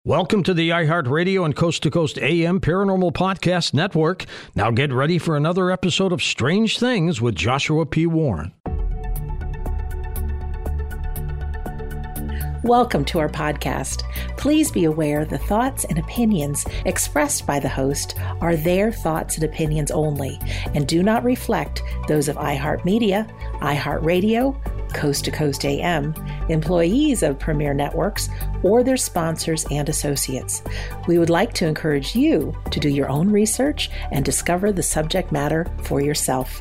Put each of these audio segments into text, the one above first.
Welcome to the iHeartRadio and Coast to Coast AM Paranormal Podcast Network. Now get ready for another episode of Strange Things with Joshua P. Warren. Welcome to our podcast. Please be aware the thoughts and opinions expressed by the host are their thoughts and opinions only and do not reflect those of iHeartMedia, iHeartRadio, Coast to Coast AM, employees of Premier Networks, or their sponsors and associates. We would like to encourage you to do your own research and discover the subject matter for yourself.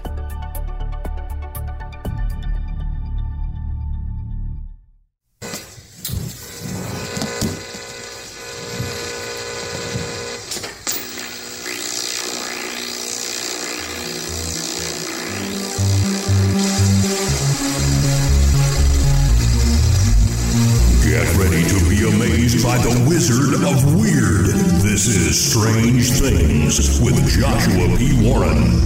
By the Wizard of Weird. This is Strange Things with Joshua P. Warren.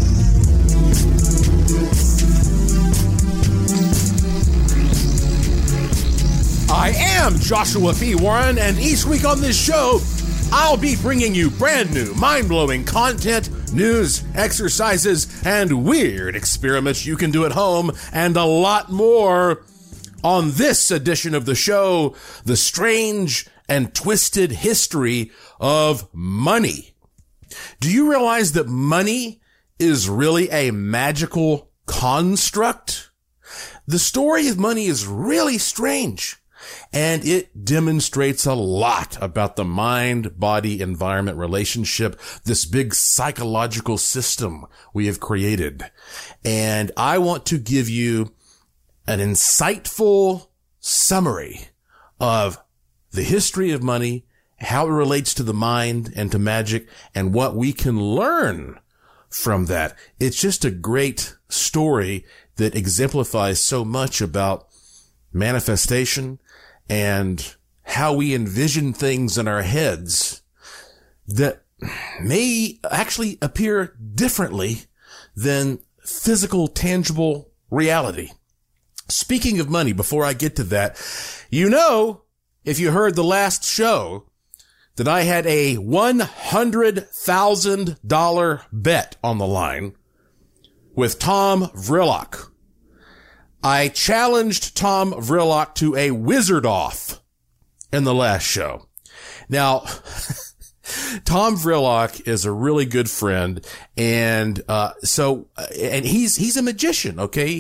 I am Joshua P. Warren, and each week on this show, I'll be bringing you brand new, mind-blowing content, news, exercises, and weird experiments you can do at home, and a lot more. On this edition of the show, the strange and twisted history of money. Do you realize that money is really a magical construct? The story of money is really strange, and it demonstrates a lot about the mind-body-environment relationship, this big psychological system we have created. And I want to give you an insightful summary of the history of money, how it relates to the mind and to magic, and what we can learn from that. It's just a great story that exemplifies so much about manifestation and how we envision things in our heads that may actually appear differently than physical, tangible reality. Speaking of money, before I get to that, you know, if you heard the last show, that I had a $100,000 bet on the line with Tom Vrillock. I challenged Tom Vrillock to a wizard off in the last show. Now, Tom Vrillock is a really good friend, and he's a magician, okay?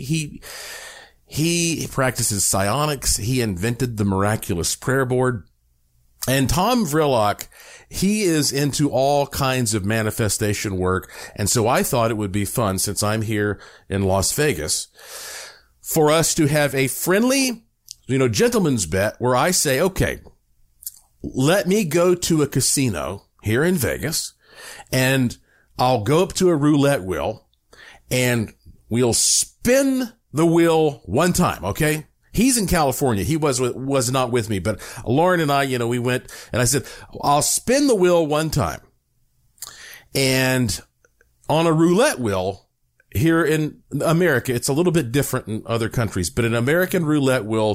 He practices psionics. He invented the miraculous prayer board. And Tom Vrillock, he is into all kinds of manifestation work. And so I thought it would be fun, since I'm here in Las Vegas, for us to have a friendly, gentleman's bet where I say, okay, let me go to a casino here in Vegas, and I'll go up to a roulette wheel, and we'll spin the wheel one time, okay? He's in California. He was not with me, but Lauren and I, we went, and I said, I'll spin the wheel one time. And on a roulette wheel here in America, it's a little bit different in other countries, but an American roulette wheel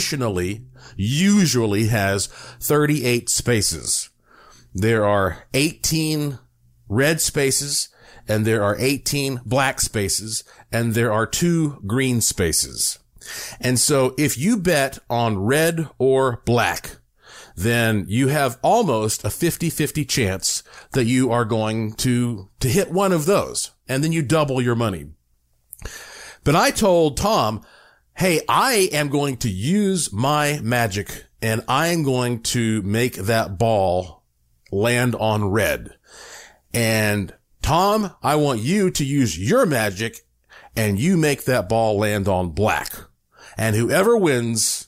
usually has 38 spaces. There are 18 red spaces, and there are 18 black spaces, and there are 2 green spaces. And so if you bet on red or black, then you have almost a 50-50 chance that you are going to hit one of those, and then you double your money. But I told Tom, hey, I am going to use my magic, and I am going to make that ball land on red. And Tom, I want you to use your magic, and you make that ball land on black. And whoever wins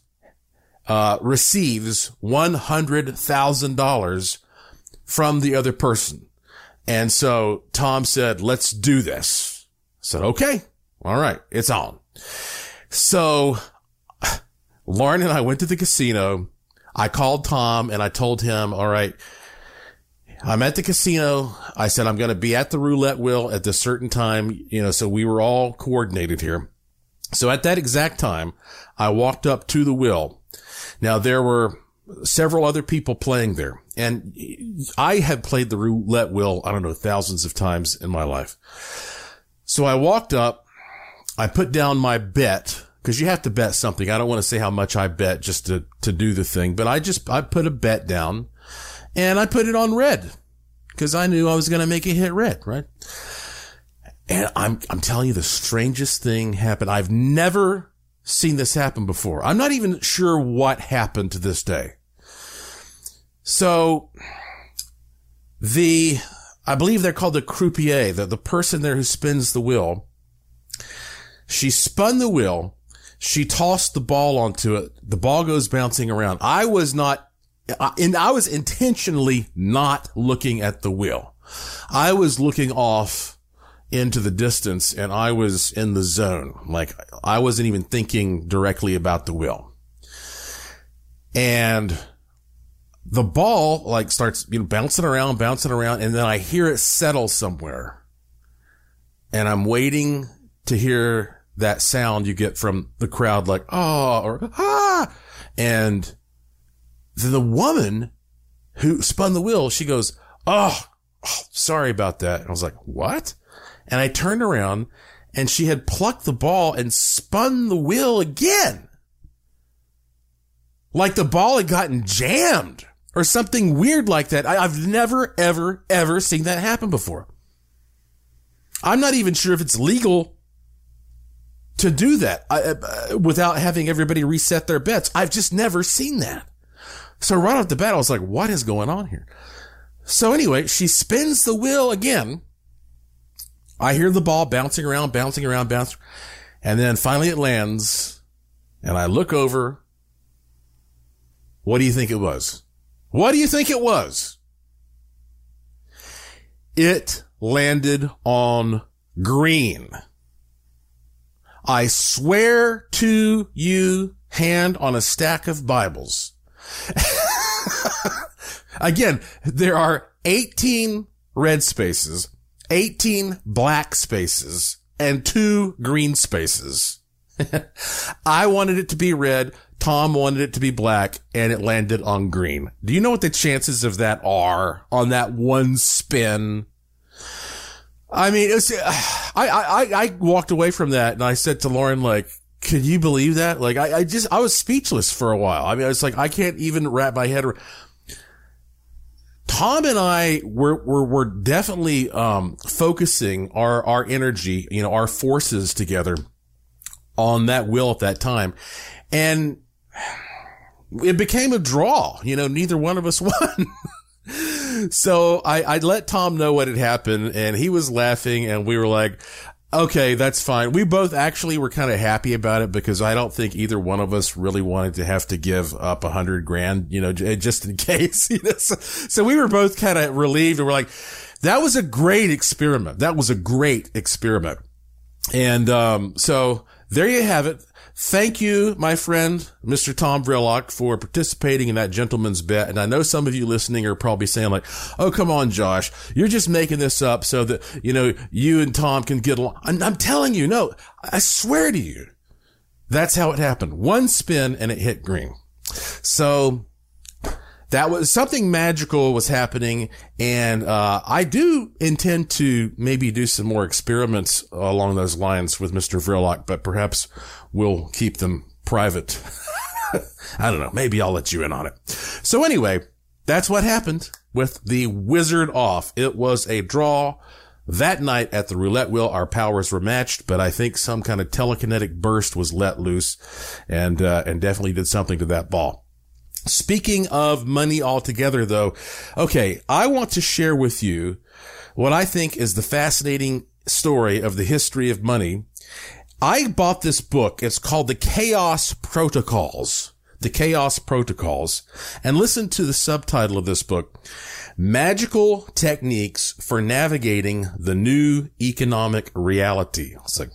receives $100,000 from the other person. And so Tom said, let's do this. I said, okay, all right, it's on. So Lauren and I went to the casino. I called Tom and I told him, all right, I'm at the casino. I said, I'm going to be at the roulette wheel at this certain time, so we were all coordinated here. So at that exact time, I walked up to the wheel. Now there were several other people playing there. And I have played the roulette wheel, I don't know, thousands of times in my life. So I walked up, I put down my bet, because you have to bet something. I don't want to say how much I bet just to do the thing, but I put a bet down and I put it on red because I knew I was going to make it hit red, right? And I'm telling you, the strangest thing happened. I've never seen this happen before. I'm not even sure what happened to this day. So I believe they're called the croupier, the person there who spins the wheel. She spun the wheel. She tossed the ball onto it. The ball goes bouncing around. I was intentionally not looking at the wheel. I was looking off into the distance and I was in the zone. Like I wasn't even thinking directly about the wheel. And the ball like starts, bouncing around. And then I hear it settle somewhere. And I'm waiting to hear that sound you get from the crowd, like, oh, or ah. And the woman who spun the wheel, she goes, oh, sorry about that. And I was like, what? And I turned around and she had plucked the ball and spun the wheel again. Like the ball had gotten jammed or something weird like that. I've never, ever, ever seen that happen before. I'm not even sure if it's legal to do that without having everybody reset their bets. I've just never seen that. So right off the bat, I was like, what is going on here? So anyway, she spins the wheel again. I hear the ball bouncing around. And then finally it lands and I look over. What do you think it was? It landed on green. I swear to you, hand on a stack of Bibles. Again, there are 18 red spaces, 18 black spaces, and 2 green spaces. I wanted it to be red. Tom wanted it to be black, and it landed on green. Do you know what the chances of that are on that one spin? I mean, I walked away from that and I said to Lauren, like, could you believe that? Like, I was speechless for a while. I mean, I was like, I can't even wrap my head around. Tom and I were definitely, focusing our energy, our forces together on that wheel at that time. And it became a draw, neither one of us won. So I let Tom know what had happened and he was laughing and we were like, okay, that's fine. We both actually were kind of happy about it because I don't think either one of us really wanted to have to give up $100,000, just in case, So we were both kind of relieved and we're like, that was a great experiment. And, so there you have it. Thank you, my friend, Mr. Tom Vrillock, for participating in that gentleman's bet. And I know some of you listening are probably saying like, oh, come on, Josh, you're just making this up so that, you and Tom can get along. I'm telling you, no, I swear to you, that's how it happened. One spin and it hit green. So that was something magical was happening. And, I do intend to maybe do some more experiments along those lines with Mr. Vrillock, but perhaps we'll keep them private. I don't know. Maybe I'll let you in on it. So anyway, that's what happened with the Wizard Off. It was a draw. That night at the roulette wheel, our powers were matched, but I think some kind of telekinetic burst was let loose and definitely did something to that ball. Speaking of money altogether, though, okay, I want to share with you what I think is the fascinating story of the history of money. I bought this book. It's called The Chaos Protocols. The Chaos Protocols. And listen to the subtitle of this book. Magical Techniques for Navigating the New Economic Reality. It's like,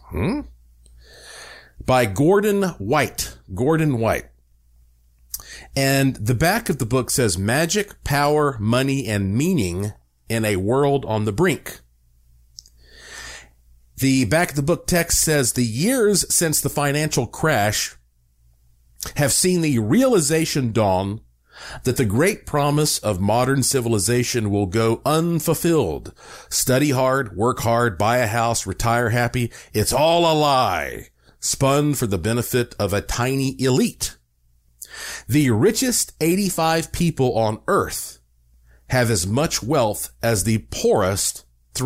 By Gordon White. Gordon White. And the back of the book says magic, power, money, and meaning in a world on the brink. The back of the book text says the years since the financial crash have seen the realization dawn that the great promise of modern civilization will go unfulfilled. Study hard, work hard, buy a house, retire happy. It's all a lie, spun for the benefit of a tiny elite. The richest 85 people on earth have as much wealth as the poorest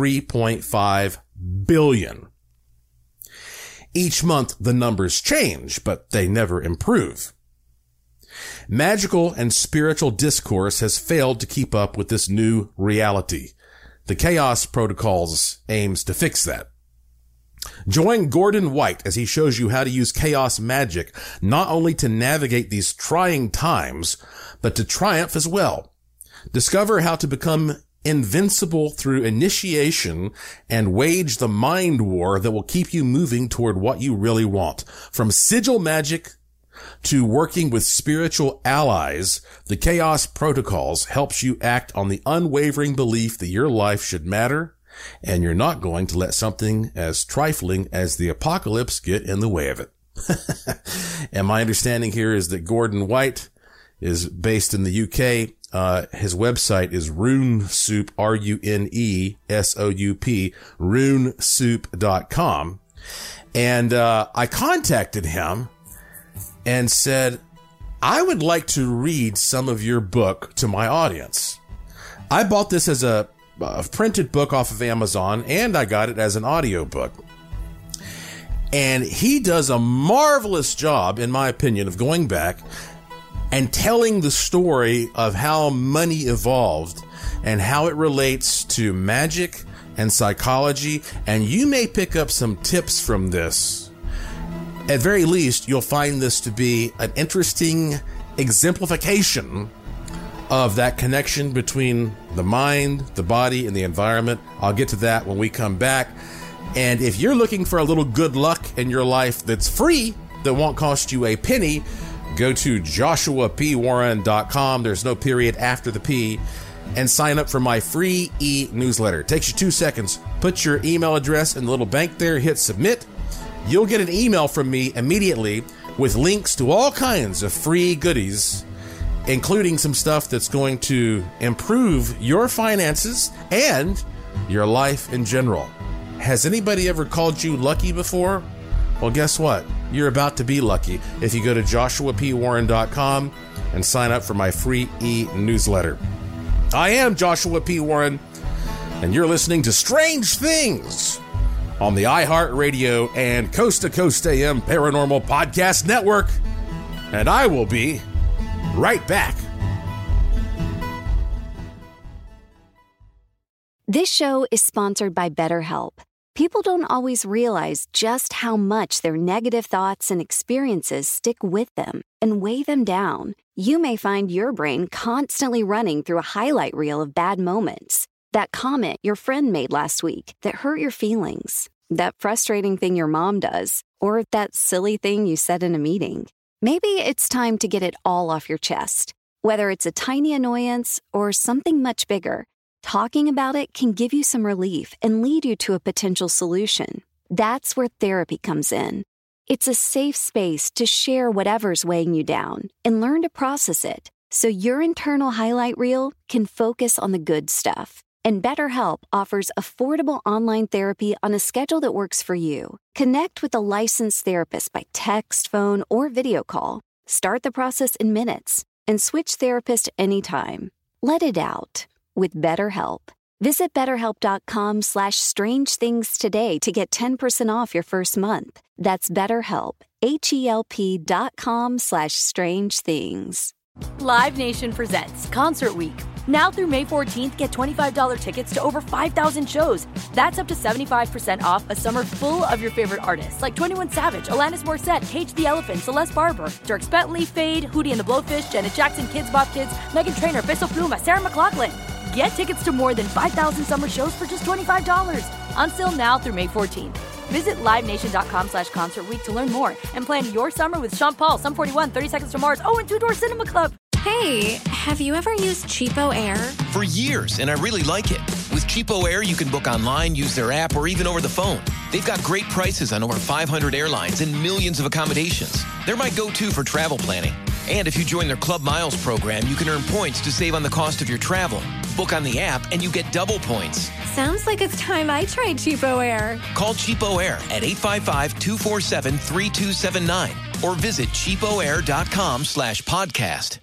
3.5 billion. Each month the numbers change, but they never improve. Magical and spiritual discourse has failed to keep up with this new reality. The Chaos Protocols aims to fix that. Join Gordon White as he shows you how to use chaos magic, not only to navigate these trying times, but to triumph as well. Discover how to become invincible through initiation and wage the mind war that will keep you moving toward what you really want. From sigil magic to working with spiritual allies, the Chaos Protocols helps you act on the unwavering belief that your life should matter, and you're not going to let something as trifling as the apocalypse get in the way of it. And my understanding here is that Gordon White is based in the UK. His website is RuneSoup, RUNESOUP, runesoup.com. And I contacted him and said, I would like to read some of your book to my audience. I bought this as a printed book off of Amazon, and I got it as an audio book. And he does a marvelous job, in my opinion, of going back and telling the story of how money evolved and how it relates to magic and psychology. And you may pick up some tips from this. At very least, you'll find this to be an interesting exemplification of that connection between the mind, the body, and the environment. I'll get to that when we come back. And if you're looking for a little good luck in your life that's free, that won't cost you a penny, go to joshuapwarren.com. There's no period after the P. And sign up for my free e-newsletter. It takes you 2 seconds. Put your email address in the little bank there, hit submit. You'll get an email from me immediately with links to all kinds of free goodies, including some stuff that's going to improve your finances and your life in general. Has anybody ever called you lucky before? Well, guess what? You're about to be lucky if you go to joshuapwarren.com and sign up for my free e-newsletter. I am Joshua P. Warren, and you're listening to Strange Things on the iHeartRadio and Coast to Coast AM Paranormal Podcast Network. And I will be right back. This show is sponsored by BetterHelp. People don't always realize just how much their negative thoughts and experiences stick with them and weigh them down. You may find your brain constantly running through a highlight reel of bad moments. That comment your friend made last week that hurt your feelings. That frustrating thing your mom does. Or that silly thing you said in a meeting. Maybe it's time to get it all off your chest. Whether it's a tiny annoyance or something much bigger, talking about it can give you some relief and lead you to a potential solution. That's where therapy comes in. It's a safe space to share whatever's weighing you down and learn to process it so your internal highlight reel can focus on the good stuff. And BetterHelp offers affordable online therapy on a schedule that works for you. Connect with a licensed therapist by text, phone, or video call. Start the process in minutes and switch therapist anytime. Let it out with BetterHelp. Visit BetterHelp.com/strangethings today to get 10% off your first month. That's BetterHelp, HELP.com/strangethings. Live Nation presents Concert Week. Now through May 14th, get $25 tickets to over 5,000 shows. That's up to 75% off a summer full of your favorite artists like 21 Savage, Alanis Morissette, Cage the Elephant, Celeste Barber, Dierks Bentley, Fade, Hootie and the Blowfish, Janet Jackson, Kids Bop Kids, Meghan Trainor, Peso Pluma, Sarah McLachlan. Get tickets to more than 5,000 summer shows for just $25. Until now through May 14th. Visit LiveNation.com/Concert Week to learn more and plan your summer with Sean Paul, Sum 41, 30 Seconds to Mars, and Two Door Cinema Club. Hey, have you ever used Cheapo Air? For years, and I really like it. With Cheapo Air, you can book online, use their app, or even over the phone. They've got great prices on over 500 airlines and millions of accommodations. They're my go-to for travel planning. And if you join their Club Miles program, you can earn points to save on the cost of your travel. Book on the app and you get double points. Sounds like it's time I tried Cheapo Air. Call Cheapo Air at 855-247-3279 or visit cheapoair.com/podcast.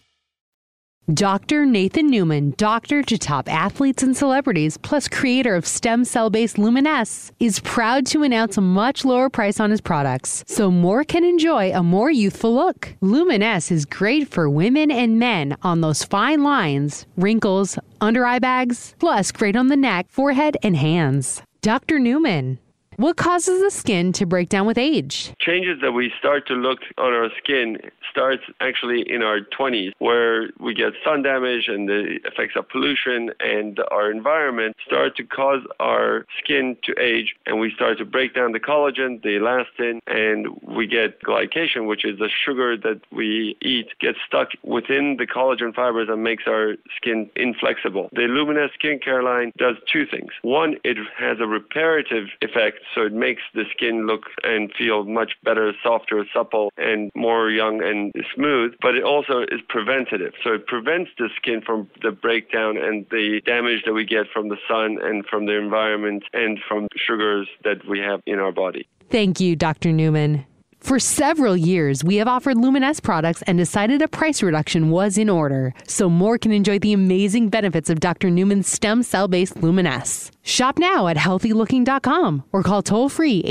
Dr. Nathan Newman, doctor to top athletes and celebrities, plus creator of stem cell-based Luminesce, is proud to announce a much lower price on his products, so more can enjoy a more youthful look. Luminesce is great for women and men on those fine lines, wrinkles, under-eye bags, plus great on the neck, forehead, and hands. Dr. Newman, what causes the skin to break down with age? Changes that we start to look on our skin starts actually in our 20s, where we get sun damage and the effects of pollution and our environment start to cause our skin to age, and we start to break down the collagen, the elastin, and we get glycation, which is the sugar that we eat, gets stuck within the collagen fibers and makes our skin inflexible. The Luminesce skincare line does two things. One, it has a reparative effect, so it makes the skin look and feel much better, softer, supple, and more young and smooth, but it also is preventative. So it prevents the skin from the breakdown and the damage that we get from the sun and from the environment and from sugars that we have in our body. Thank you, Dr. Newman. For several years, we have offered Luminesce products and decided a price reduction was in order, so more can enjoy the amazing benefits of Dr. Newman's stem cell-based Luminesce. Shop now at healthylooking.com or call toll-free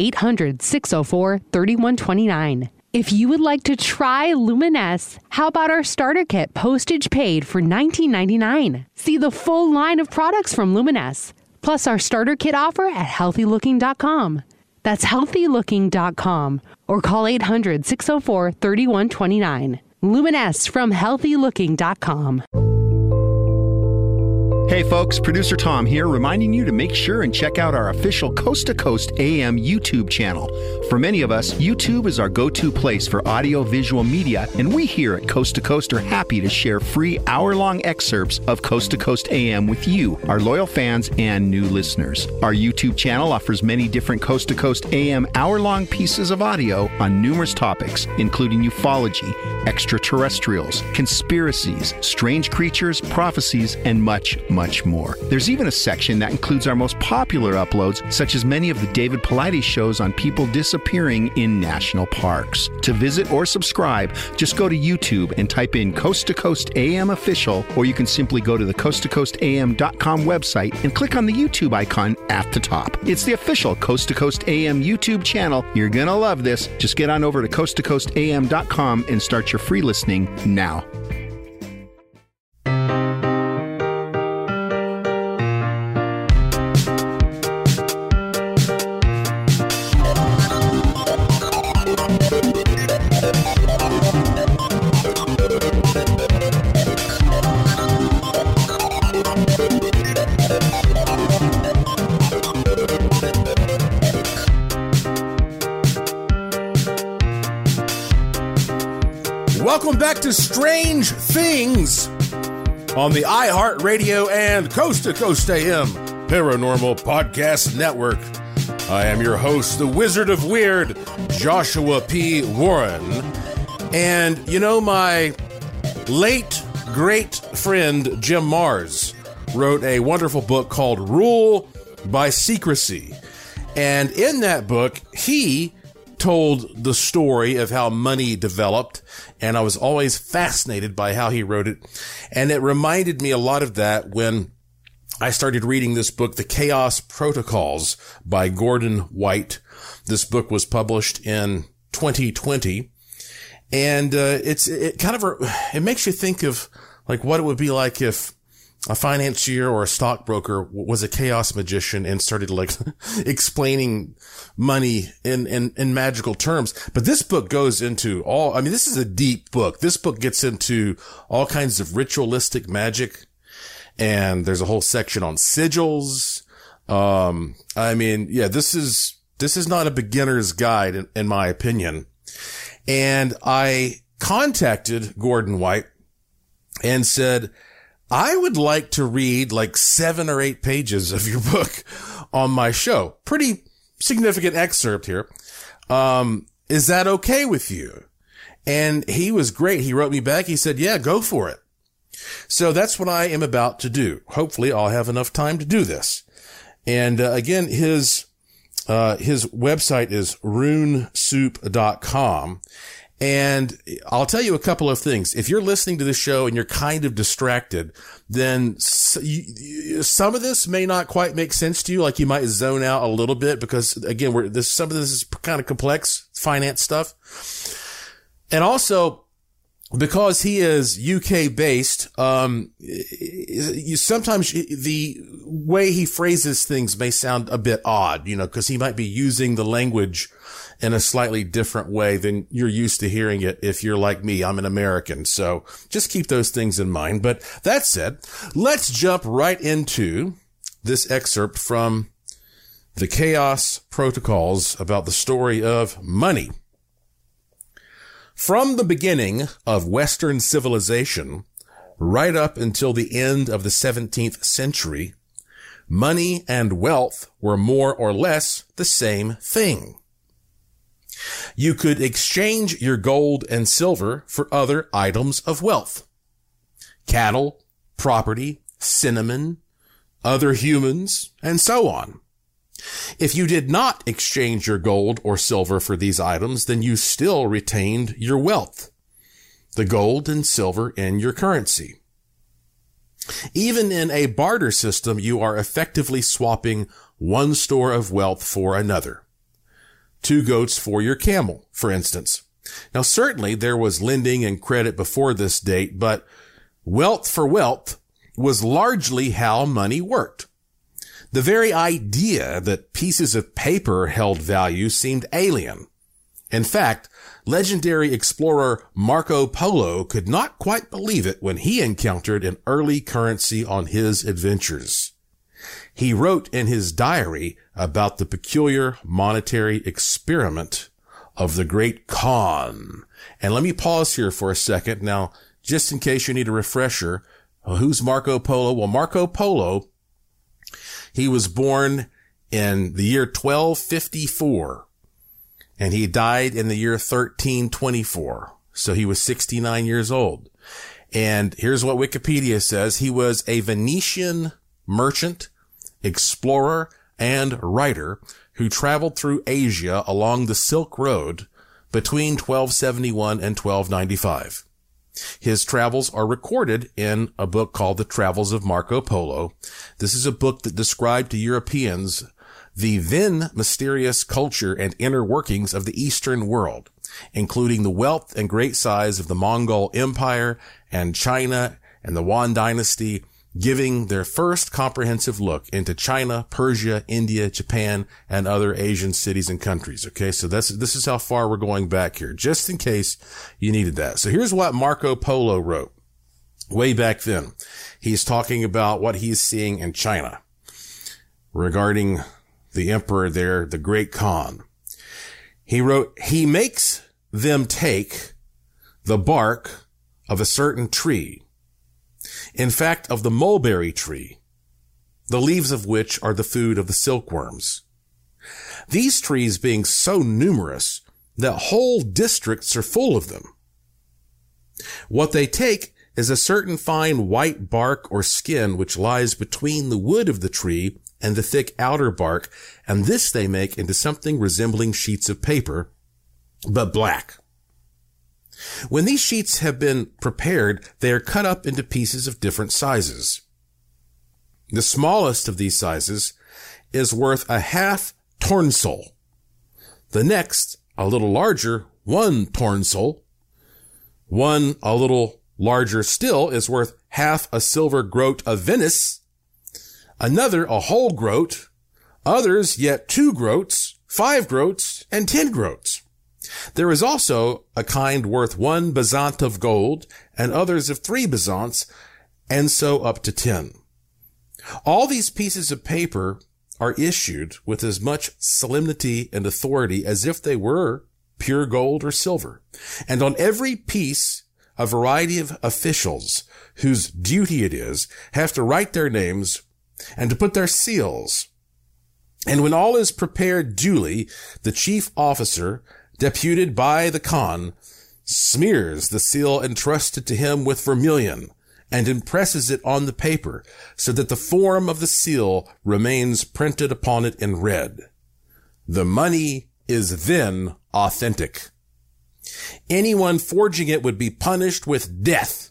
800-604-3129. If you would like to try Luminesce, how about our starter kit, postage paid, for $19.99? See the full line of products from Luminesce, plus our starter kit offer at healthylooking.com. That's healthylooking.com or call 800-604-3129. Luminesce from healthylooking.com. Hey folks, producer Tom here, reminding you to make sure and check out our official Coast to Coast AM YouTube channel. For many of us, YouTube is our go-to place for audio-visual media, and we here at Coast to Coast are happy to share free hour-long excerpts of Coast to Coast AM with you, our loyal fans and new listeners. Our YouTube channel offers many different Coast to Coast AM hour-long pieces of audio on numerous topics, including ufology, extraterrestrials, conspiracies, strange creatures, prophecies, and much more. There's even a section that includes our most popular uploads, such as many of the David Paulides shows on people disappearing in national parks. To visit or subscribe, just go to YouTube and type in Coast to Coast AM Official, or you can simply go to the coasttocoastam.com website and click on the YouTube icon at the top. It's the official Coast to Coast AM YouTube channel. You're gonna love this. Just get on over to coasttocoastam.com and start your free listening now. Welcome back to Strange Things on the iHeartRadio and Coast to Coast AM Paranormal Podcast Network. I am your host, the Wizard of Weird, Joshua P. Warren. And, you know, my late great friend Jim Marrs wrote a wonderful book called Rule by Secrecy. And in that book, he told the story of how money developed, and I was always fascinated by how he wrote it. And it reminded me a lot of that when I started reading this book, The Chaos Protocols by Gordon White. This book was published in 2020, and it makes you think of like what it would be like if a financier or a stockbroker was a chaos magician and started like explaining money in magical terms. But this book goes into this is a deep book. This book gets into all kinds of ritualistic magic, and there's a whole section on sigils. This is not a beginner's guide in my opinion. And I contacted Gordon White and said, I would like to read like 7 or 8 pages of your book on my show. Pretty significant excerpt here. Is that okay with you? And he was great. He wrote me back. He said, yeah, go for it. So that's what I am about to do. Hopefully I'll have enough time to do this. And again, his website is runesoup.com. And I'll tell you a couple of things. If you're listening to this show and you're kind of distracted, then some of this may not quite make sense to you. Like you might zone out a little bit because again, some of this is kind of complex finance stuff. And also, because he is UK based, sometimes the way he phrases things may sound a bit odd, because he might be using the language in a slightly different way than you're used to hearing it. If you're like me, I'm an American. So just keep those things in mind. But that said, let's jump right into this excerpt from the Chaos Protocols about the story of money. From the beginning of Western civilization, right up until the end of the 17th century, money and wealth were more or less the same thing. You could exchange your gold and silver for other items of wealth. Cattle, property, cinnamon, other humans, and so on. If you did not exchange your gold or silver for these items, then you still retained your wealth, the gold and silver in your currency. Even in a barter system, you are effectively swapping one store of wealth for another. 2 goats for your camel, for instance. Now, certainly there was lending and credit before this date, but wealth for wealth was largely how money worked. The very idea that pieces of paper held value seemed alien. In fact, legendary explorer Marco Polo could not quite believe it when he encountered an early currency on his adventures. He wrote in his diary about the peculiar monetary experiment of the Great Khan. And let me pause here for a second. Now, just in case you need a refresher, who's Marco Polo? Well, Marco Polo, he was born in the year 1254, and he died in the year 1324. So he was 69 years old. And here's what Wikipedia says. He was a Venetian merchant, explorer, and writer who traveled through Asia along the Silk Road between 1271 and 1295. His travels are recorded in a book called The Travels of Marco Polo. This is a book that described to Europeans the then mysterious culture and inner workings of the Eastern world, including the wealth and great size of the Mongol Empire and China and the Yuan dynasty, giving their first comprehensive look into China, Persia, India, Japan, and other Asian cities and countries. Okay, so this is how far we're going back here, just in case you needed that. So here's what Marco Polo wrote way back then. He's talking about what he's seeing in China regarding the emperor there, the Great Khan. He wrote, "He makes them take the bark of a certain tree, in fact, of the mulberry tree, the leaves of which are the food of the silkworms. These trees being so numerous that whole districts are full of them. What they take is a certain fine white bark or skin which lies between the wood of the tree and the thick outer bark, and this they make into something resembling sheets of paper, but black. When these sheets have been prepared, they are cut up into pieces of different sizes. The smallest of these sizes is worth a half tornsel. The next, a little larger, 1 tornsel. One, a little larger still, is worth half a silver groat of Venice. Another, a whole groat. Others, yet 2 groats, 5 groats, and 10 groats. There is also a kind worth 1 bezant of gold, and others of 3 bezants, and so up to 10. All these pieces of paper are issued with as much solemnity and authority as if they were pure gold or silver. And on every piece, a variety of officials whose duty it is have to write their names and to put their seals. And when all is prepared duly, the chief officer, deputed by the Khan, smears the seal entrusted to him with vermilion, and impresses it on the paper so that the form of the seal remains printed upon it in red. The money is then authentic. Anyone forging it would be punished with death.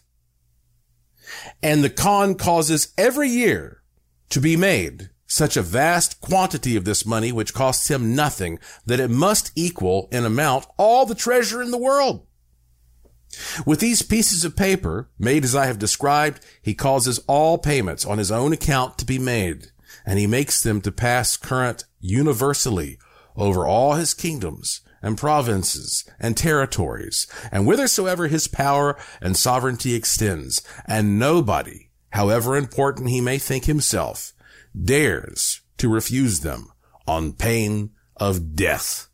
And the Khan causes every year to be made such a vast quantity of this money, which costs him nothing, that it must equal in amount all the treasure in the world. With these pieces of paper, made as I have described, he causes all payments on his own account to be made, and he makes them to pass current universally over all his kingdoms and provinces and territories, and whithersoever his power and sovereignty extends, and nobody, however important he may think himself, dares to refuse them on pain of death.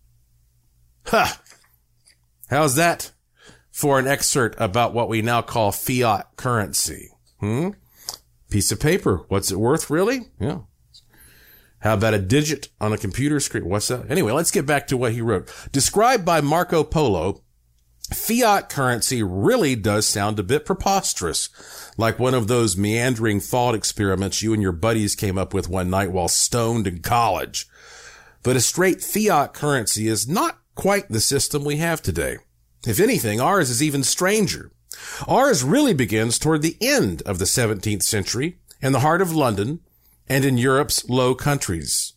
Ha! How's that for an excerpt about what we now call fiat currency? Piece of paper. What's it worth, really? Yeah. How about a digit on a computer screen? What's that? Anyway, let's get back to what he wrote. Described by Marco Polo, fiat currency really does sound a bit preposterous, like one of those meandering thought experiments you and your buddies came up with one night while stoned in college. But a straight fiat currency is not quite the system we have today. If anything, ours is even stranger. Ours really begins toward the end of the 17th century in the heart of London and in Europe's Low Countries.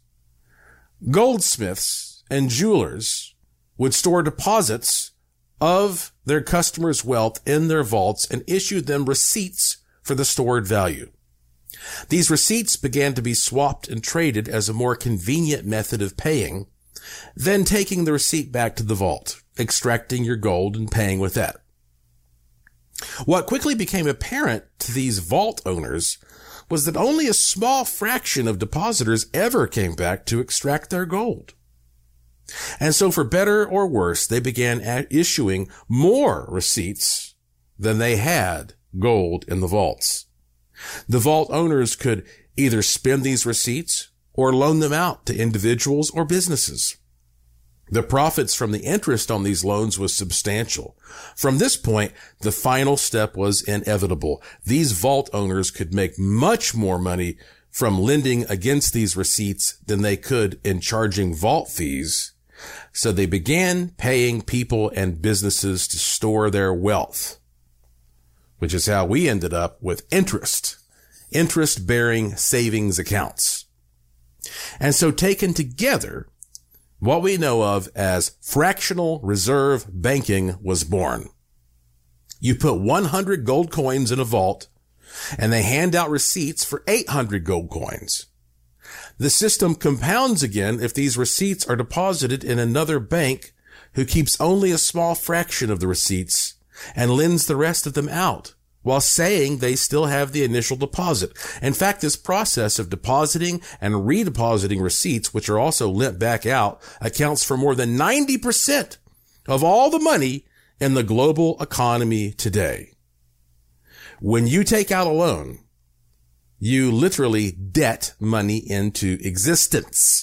Goldsmiths and jewelers would store deposits of their customers' wealth in their vaults and issue them receipts for the stored value. These receipts began to be swapped and traded as a more convenient method of paying than taking the receipt back to the vault, extracting your gold and paying with that. What quickly became apparent to these vault owners was that only a small fraction of depositors ever came back to extract their gold. And so for better or worse, they began issuing more receipts than they had gold in the vaults. The vault owners could either spend these receipts or loan them out to individuals or businesses. The profits from the interest on these loans was substantial. From this point, the final step was inevitable. These vault owners could make much more money from lending against these receipts than they could in charging vault fees. So they began paying people and businesses to store their wealth, which is how we ended up with interest-bearing savings accounts. And so taken together, what we know of as fractional reserve banking was born. You put 100 gold coins in a vault, and they hand out receipts for 800 gold coins. The system compounds again if these receipts are deposited in another bank who keeps only a small fraction of the receipts and lends the rest of them out, while saying they still have the initial deposit. In fact, this process of depositing and redepositing receipts, which are also lent back out, accounts for more than 90% of all the money in the global economy today. When you take out a loan, you literally debt money into existence.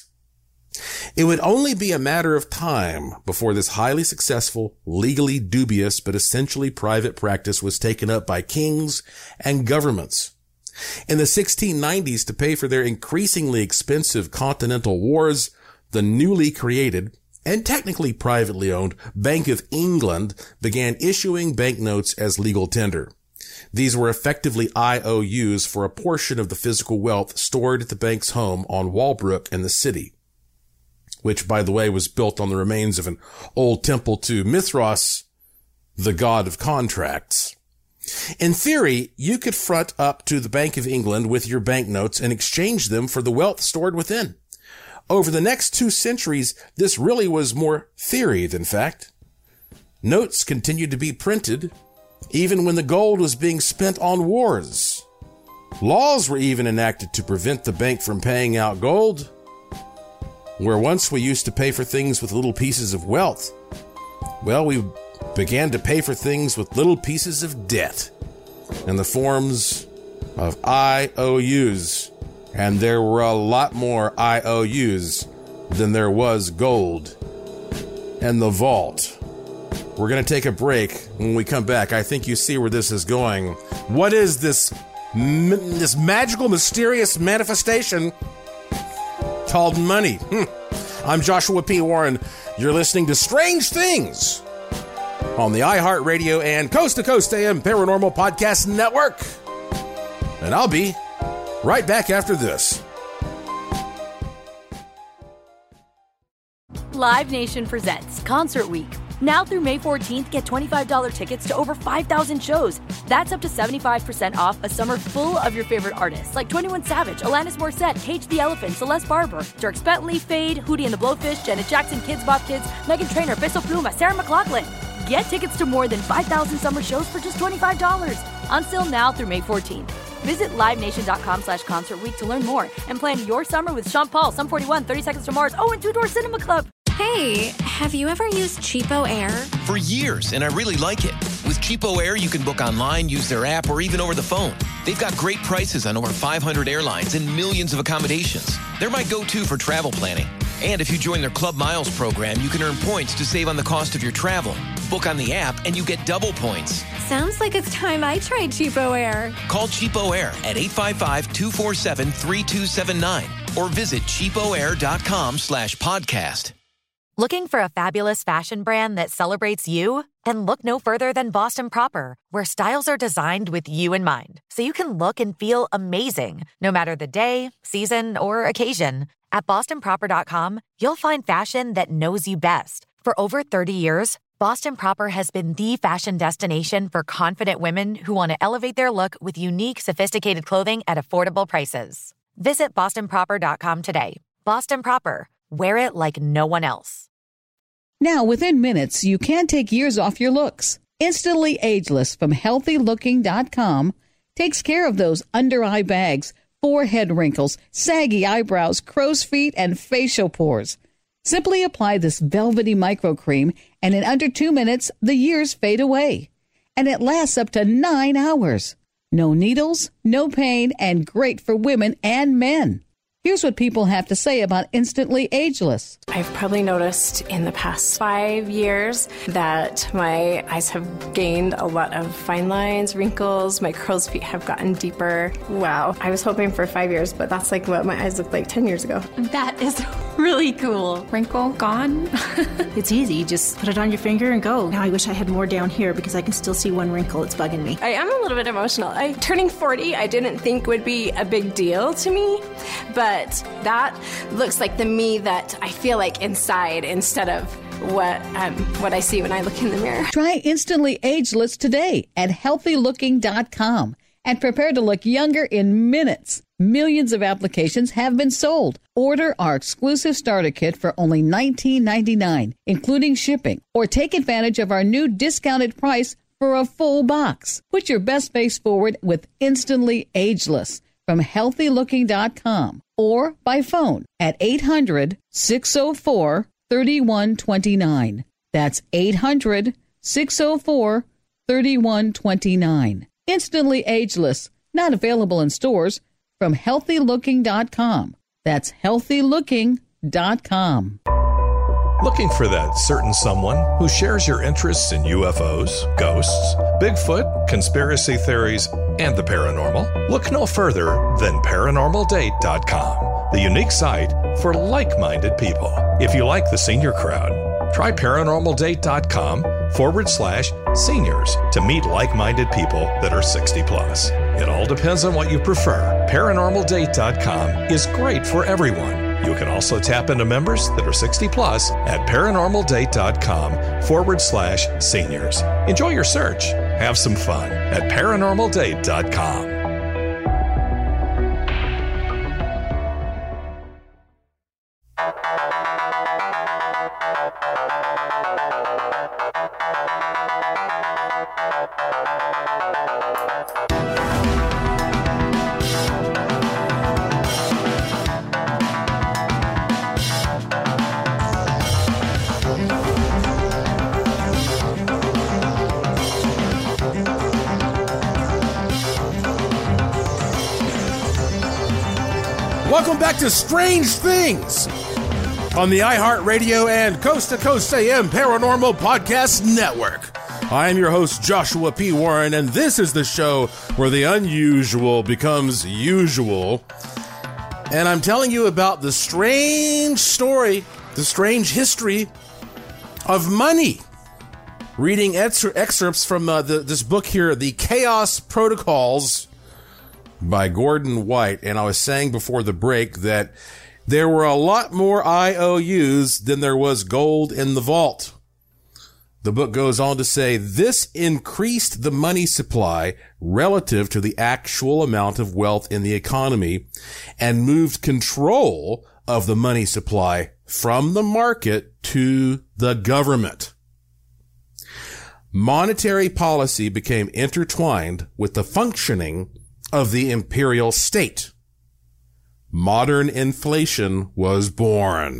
It would only be a matter of time before this highly successful, legally dubious, but essentially private practice was taken up by kings and governments. In the 1690s, to pay for their increasingly expensive continental wars, the newly created and technically privately owned Bank of England began issuing banknotes as legal tender. These were effectively IOUs for a portion of the physical wealth stored at the bank's home on Walbrook in the city, which, by the way, was built on the remains of an old temple to Mithras, the god of contracts. In theory, you could front up to the Bank of England with your banknotes and exchange them for the wealth stored within. Over the next 2 centuries, this really was more theory than fact. Notes continued to be printed, even when the gold was being spent on wars. Laws were even enacted to prevent the bank from paying out gold. Where once we used to pay for things with little pieces of wealth, well, we began to pay for things with little pieces of debt in the forms of IOUs. And there were a lot more IOUs than there was gold in the vault We're going to take a break. When we come back, I think you see where this is going. What is this magical, mysterious manifestation called money? I'm Joshua P. Warren. You're listening to Strange Things on the iHeartRadio and Coast to Coast AM Paranormal Podcast Network. And I'll be right back after this. Live Nation presents Concert Week. Now through May 14th, get $25 tickets to over 5,000 shows. That's up to 75% off a summer full of your favorite artists like 21 Savage, Alanis Morissette, Cage the Elephant, Celeste Barber, Dierks Bentley, Fade, Hootie and the Blowfish, Janet Jackson, Kidz Bop Kids, Meghan Trainor, Peso Pluma, Sarah McLachlan. Get tickets to more than 5,000 summer shows for just $25. Until now through May 14th. Visit LiveNation.com/Concert Week to learn more and plan your summer with Sean Paul, Sum 41, 30 Seconds to Mars, and Two Door Cinema Club. Hey, have you ever used Cheapo Air? For years, and I really like it. With Cheapo Air, you can book online, use their app, or even over the phone. They've got great prices on over 500 airlines and millions of accommodations. They're my go-to for travel planning. And if you join their Club Miles program, you can earn points to save on the cost of your travel. Book on the app, and you get double points. Sounds like it's time I tried Cheapo Air. Call Cheapo Air at 855-247-3279 or visit cheapoair.com/podcast. Looking for a fabulous fashion brand that celebrates you? Then look no further than Boston Proper, where styles are designed with you in mind, so you can look and feel amazing, no matter the day, season, or occasion. At BostonProper.com, you'll find fashion that knows you best. For over 30 years, Boston Proper has been the fashion destination for confident women who want to elevate their look with unique, sophisticated clothing at affordable prices. Visit BostonProper.com today. Boston Proper. Wear it like no one else. Now, within minutes, you can take years off your looks. Instantly Ageless from HealthyLooking.com takes care of those under-eye bags, forehead wrinkles, saggy eyebrows, crow's feet, and facial pores. Simply apply this velvety microcream, and in under 2 minutes, the years fade away. And it lasts up to 9 hours. No needles, no pain, and great for women and men. Here's what people have to say about Instantly Ageless. I've probably noticed in the past 5 years that my eyes have gained a lot of fine lines, wrinkles, my crow's feet have gotten deeper. Wow. I was hoping for 5 years, but that's like what my eyes looked like 10 years ago. That is really cool. Wrinkle gone? It's easy. Just put it on your finger and go. Now I wish I had more down here because I can still see one wrinkle. It's bugging me. I am a little bit emotional. Turning 40, I didn't think would be a big deal to me, but that looks like the me that I feel like inside instead of what I see when I look in the mirror. Try Instantly Ageless today at HealthyLooking.com and prepare to look younger in minutes. Millions of applications have been sold. Order our exclusive starter kit for only $19.99, including shipping, or take advantage of our new discounted price for a full box. Put your best face forward with Instantly Ageless from HealthyLooking.com or by phone at 800-604-3129. That's 800-604-3129. Instantly Ageless, not available in stores, from HealthyLooking.com. That's HealthyLooking.com. Looking for that certain someone who shares your interests in UFOs, ghosts, Bigfoot, conspiracy theories, and the paranormal? Look no further than ParanormalDate.com, the unique site for like-minded people. If you like the senior crowd, try ParanormalDate.com/seniors to meet like-minded people that are 60 plus. It all depends on what you prefer. ParanormalDate.com is great for everyone. You can also tap into members that are 60 plus at ParanormalDate.com/seniors. Enjoy your search. Have some fun at ParanormalDate.com. Welcome back to Strange Things on the iHeartRadio and Coast to Coast AM Paranormal Podcast Network. I am your host, Joshua P. Warren, and this is the show where the unusual becomes usual. And I'm telling you about the strange story, the strange history of money. Reading excerpts from this book here, The Chaos Protocols by Gordon White. And I was saying before the break that there were a lot more IOUs than there was gold in the vault. The book goes on to say this increased the money supply relative to the actual amount of wealth in the economy and moved control of the money supply from the market to the government. Monetary policy became intertwined with the functioning of the imperial state. Modern inflation was born.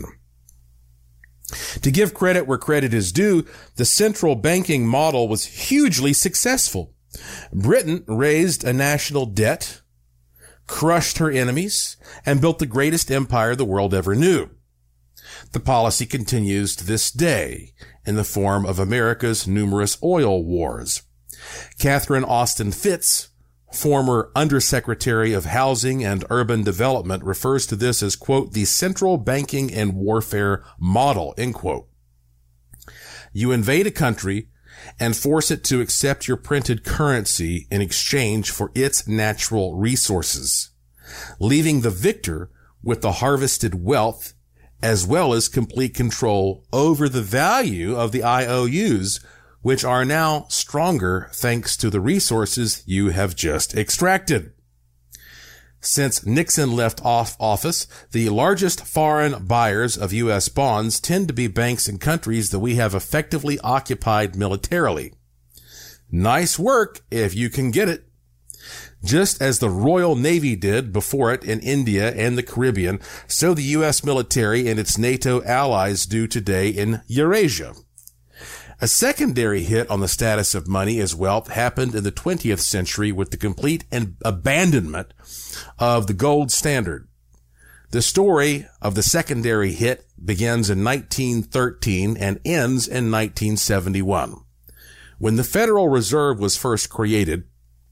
To give credit where credit is due, the central banking model was hugely successful. Britain raised a national debt, crushed her enemies, and built the greatest empire the world ever knew. The policy continues to this day in the form of America's numerous oil wars. Catherine Austin Fitts, former Undersecretary of Housing and Urban Development, refers to this as, quote, the central banking and warfare model, end quote. You invade a country and force it to accept your printed currency in exchange for its natural resources, leaving the victor with the harvested wealth as well as complete control over the value of the IOUs, which are now stronger thanks to the resources you have just extracted. Since Nixon left office, the largest foreign buyers of U.S. bonds tend to be banks and countries that we have effectively occupied militarily. Nice work if you can get it. Just as the Royal Navy did before it in India and the Caribbean, so the U.S. military and its NATO allies do today in Eurasia. A secondary hit on the status of money as wealth happened in the 20th century with the complete abandonment of the gold standard. The story of the secondary hit begins in 1913 and ends in 1971. When the Federal Reserve was first created,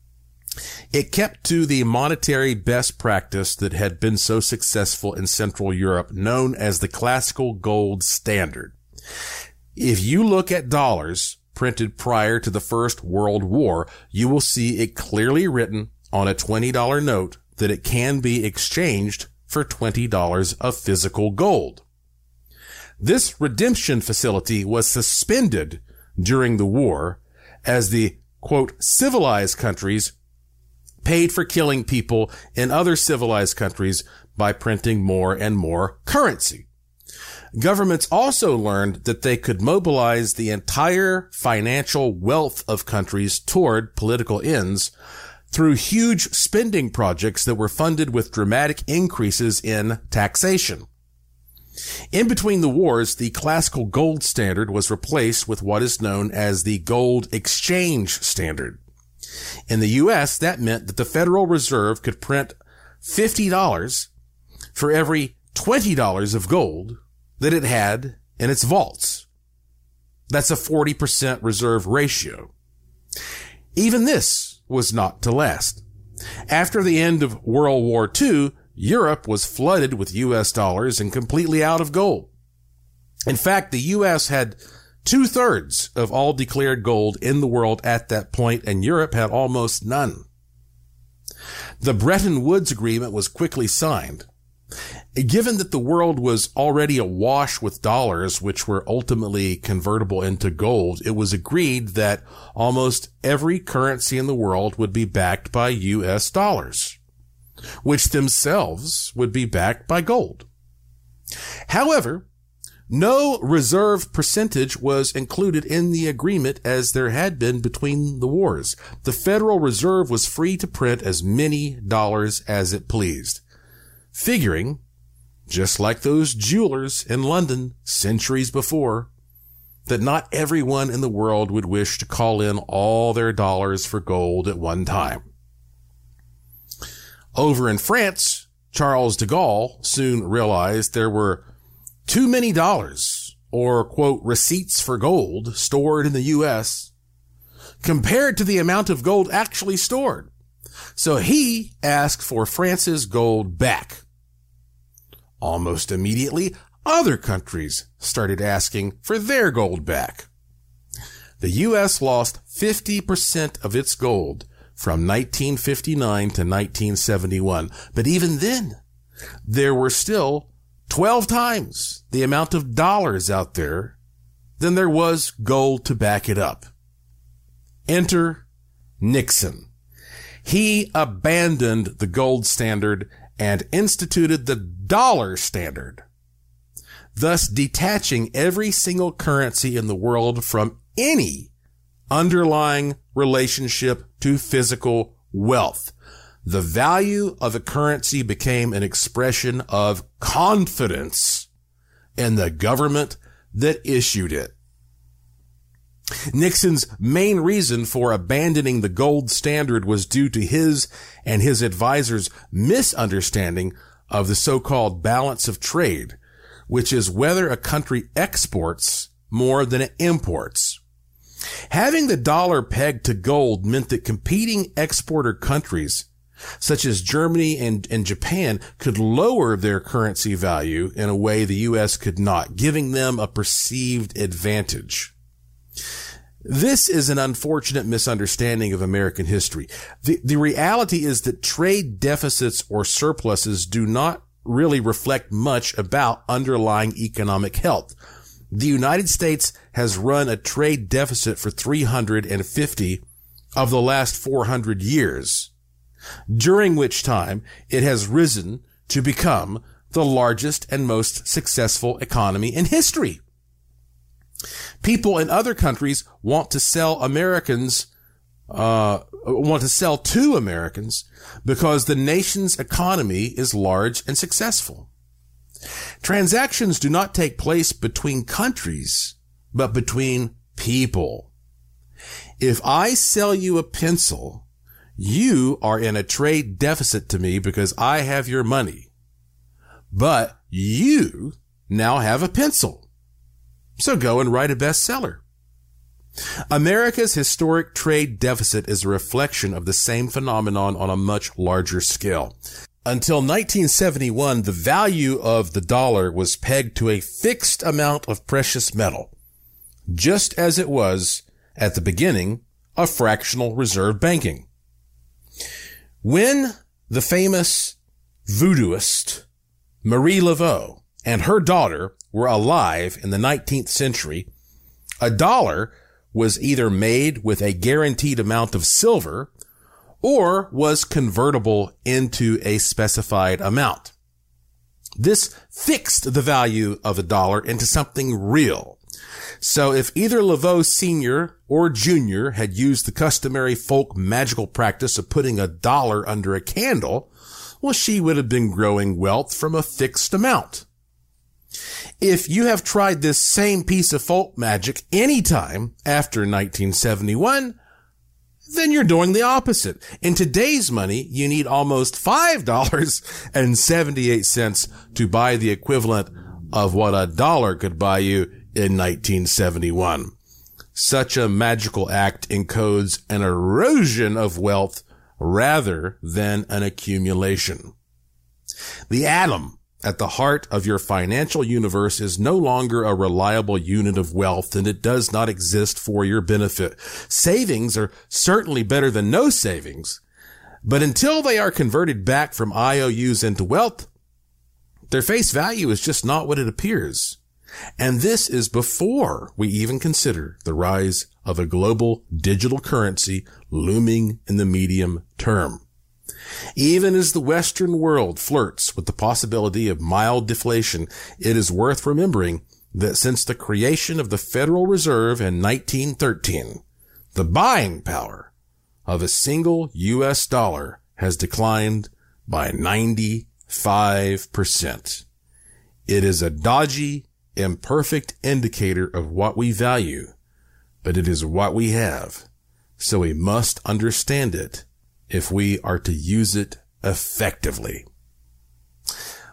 it kept to the monetary best practice that had been so successful in Central Europe, known as the classical gold standard. If you look at dollars printed prior to the First World War, you will see it clearly written on a $20 note that it can be exchanged for $20 of physical gold. This redemption facility was suspended during the war as the, quote, civilized countries paid for killing people in other civilized countries by printing more and more currency. Governments also learned that they could mobilize the entire financial wealth of countries toward political ends through huge spending projects that were funded with dramatic increases in taxation. In between the wars, the classical gold standard was replaced with what is known as the gold exchange standard. In the U.S., that meant that the Federal Reserve could print $50 for every $20 of gold that it had in its vaults. That's a 40% reserve ratio. Even this was not to last. After the end of World War II, Europe was flooded with U.S. dollars and completely out of gold. In fact, the U.S. had 2/3 of all declared gold in the world at that point, and Europe had almost none. The Bretton Woods Agreement was quickly signed. Given that the world was already awash with dollars, which were ultimately convertible into gold, it was agreed that almost every currency in the world would be backed by U.S. dollars, which themselves would be backed by gold. However, no reserve percentage was included in the agreement as there had been between the wars. The Federal Reserve was free to print as many dollars as it pleased, figuring, just like those jewelers in London centuries before, that not everyone in the world would wish to call in all their dollars for gold at one time. Over in France, Charles de Gaulle soon realized there were too many dollars, or, quote, receipts for gold stored in the U.S. compared to the amount of gold actually stored. So he asked for France's gold back. Almost immediately, other countries started asking for their gold back. The U.S. lost 50% of its gold from 1959 to 1971. But even then, there were still 12 times the amount of dollars out there than there was gold to back it up. Enter Nixon. He abandoned the gold standard and instituted the dollar standard, thus detaching every single currency in the world from any underlying relationship to physical wealth. The value of a currency became an expression of confidence in the government that issued it. Nixon's main reason for abandoning the gold standard was due to his and his advisors' misunderstanding of the so-called balance of trade, which is whether a country exports more than it imports. Having the dollar pegged to gold meant that competing exporter countries, such as Germany and Japan, could lower their currency value in a way the U.S. could not, giving them a perceived advantage. This is an unfortunate misunderstanding of American history. The reality is that trade deficits or surpluses do not really reflect much about underlying economic health. The United States has run a trade deficit for 350 of the last 400 years, during which time it has risen to become the largest and most successful economy in history. People in other countries want to sell to Americans because the nation's economy is large and successful. Transactions do not take place between countries, but between people. If I sell you a pencil, you are in a trade deficit to me because I have your money. But you now have a pencil. So go and write a bestseller. America's historic trade deficit is a reflection of the same phenomenon on a much larger scale. Until 1971, the value of the dollar was pegged to a fixed amount of precious metal, just as it was at the beginning of fractional reserve banking. When the famous voodooist Marie Laveau and her daughter were alive in the 19th century, a dollar was either made with a guaranteed amount of silver or was convertible into a specified amount. This fixed the value of a dollar into something real. So if either Laveau Sr. or Jr. had used the customary folk magical practice of putting a dollar under a candle, well, she would have been growing wealth from a fixed amount. If you have tried this same piece of folk magic anytime after 1971, then you're doing the opposite. In today's money, you need almost $5.78 to buy the equivalent of what a dollar could buy you in 1971. Such a magical act encodes an erosion of wealth rather than an accumulation. The atom at the heart of your financial universe is no longer a reliable unit of wealth, and it does not exist for your benefit. Savings are certainly better than no savings, but until they are converted back from IOUs into wealth, their face value is just not what it appears. And this is before we even consider the rise of a global digital currency looming in the medium term. Even as the Western world flirts with the possibility of mild deflation, it is worth remembering that since the creation of the Federal Reserve in 1913, the buying power of a single U.S. dollar has declined by 95%. It is a dodgy, imperfect indicator of what we value, but it is what we have, so we must understand it if we are to use it effectively.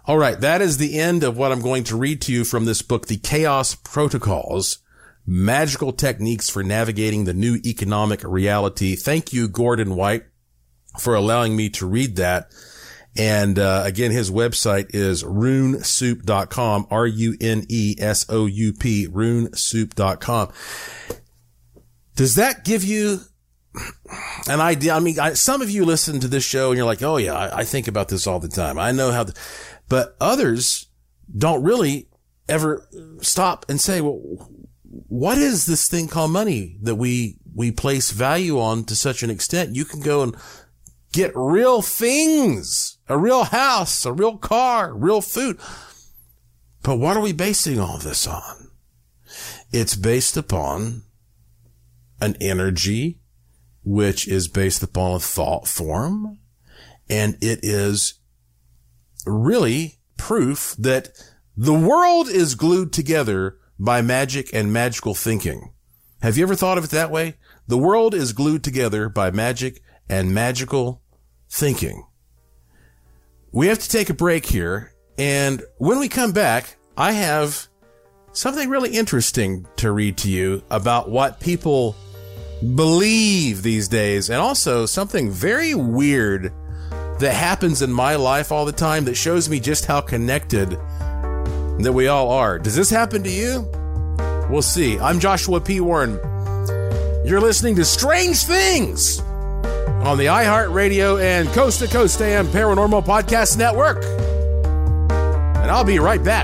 All right, that is the end of what I'm going to read to you from this book, The Chaos Protocols, Magical Techniques for Navigating the New Economic Reality. Thank you, Gordon White, for allowing me to read that. And again, his website is runesoup.com, RUNESOUP, runesoup.com. Does that give you an idea? I mean, some of you listen to this show and you're like, oh yeah, I think about this all the time. I know how, but others don't really ever stop and say, well, what is this thing called money that we place value on to such an extent? You can go and get real things, a real house, a real car, real food. But what are we basing all this on? It's based upon an energy, which is based upon a thought form. And it is really proof that the world is glued together by magic and magical thinking. Have you ever thought of it that way? The world is glued together by magic and magical thinking. We have to take a break here. And when we come back, I have something really interesting to read to you about what people believe these days, and also something very weird that happens in my life all the time that shows me just how connected that we all are. Does this happen to you? We'll see. I'm Joshua P. Warren. You're listening to Strange Things on the iHeartRadio and Coast to Coast AM Paranormal Podcast Network. And I'll be right back.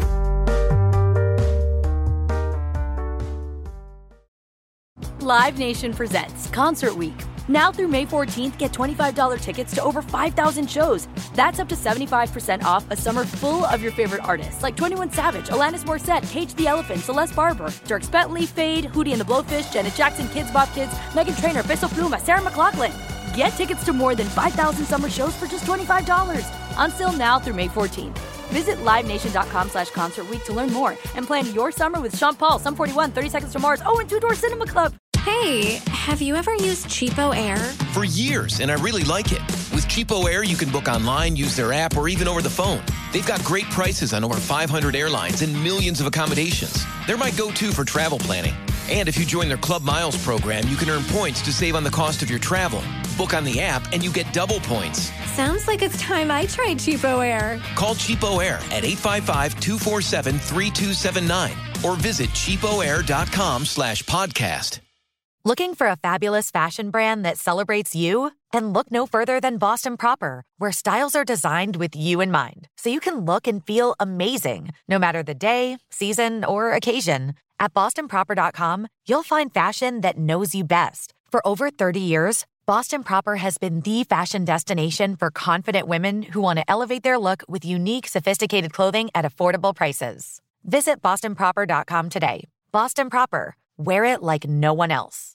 Live Nation presents Concert Week. Now through May 14th, get $25 tickets to over 5,000 shows. That's up to 75% off a summer full of your favorite artists like 21 Savage, Alanis Morissette, Cage the Elephant, Celeste Barber, Dierks Bentley, Fade, Hootie and the Blowfish, Janet Jackson, Kids Bop Kids, Meghan Trainor, Peso Pluma, Sarah McLachlan. Get tickets to more than 5,000 summer shows for just $25. Until now through May 14th. Visit LiveNation.com/Concert Week to learn more and plan your summer with Sean Paul, Sum 41, 30 Seconds to Mars, and Two Door Cinema Club. Hey, have you ever used Cheapo Air? For years, and I really like it. With Cheapo Air, you can book online, use their app, or even over the phone. They've got great prices on over 500 airlines and millions of accommodations. They're my go-to for travel planning. And if you join their Club Miles program, you can earn points to save on the cost of your travel. Book on the app, and you get double points. Sounds like it's time I tried Cheapo Air. Call Cheapo Air at 855-247-3279 or visit cheapoair.com/podcast. Looking for a fabulous fashion brand that celebrates you? Then look no further than Boston Proper, where styles are designed with you in mind, so you can look and feel amazing, no matter the day, season, or occasion. At BostonProper.com, you'll find fashion that knows you best. For over 30 years, Boston Proper has been the fashion destination for confident women who want to elevate their look with unique, sophisticated clothing at affordable prices. Visit BostonProper.com today. Boston Proper. Wear it like no one else.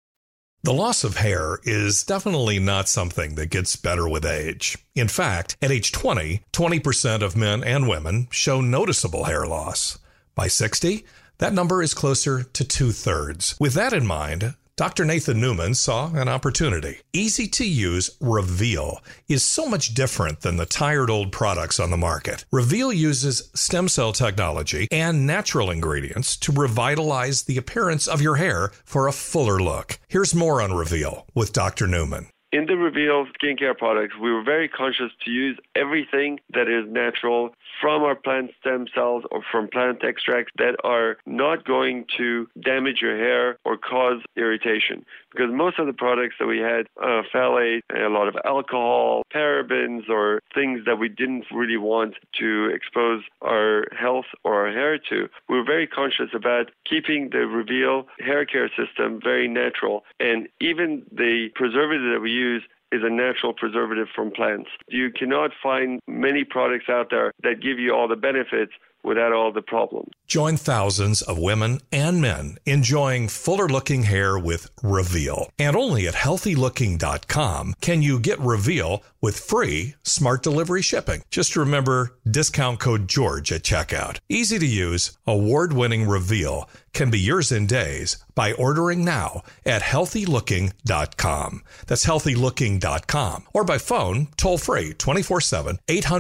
The loss of hair is definitely not something that gets better with age. In fact, at age 20, 20% of men and women show noticeable hair loss. By 60, that number is closer to 2/3. With that in mind, Dr. Nathan Newman saw an opportunity. Easy-to-use Reveal is so much different than the tired old products on the market. Reveal uses stem cell technology and natural ingredients to revitalize the appearance of your hair for a fuller look. Here's more on Reveal with Dr. Newman. In the Reveal skincare products, we were very conscious to use everything that is natural from our plant stem cells or from plant extracts that are not going to damage your hair or cause irritation. Because most of the products that we had, phthalates, a lot of alcohol, parabens, or things that we didn't really want to expose our health or our hair to, we were very conscious about keeping the Reveal hair care system very natural. And even the preservative that we use is a natural preservative from plants. You cannot find many products out there that give you all the benefits without all the problems. Join thousands of women and men enjoying fuller-looking hair with Reveal. And only at healthylooking.com can you get Reveal with free smart delivery shipping. Just remember discount code GEORGE at checkout. Easy to use, award-winning Reveal can be yours in days by ordering now at healthylooking.com. That's healthylooking.com. Or by phone, toll free, 24/7,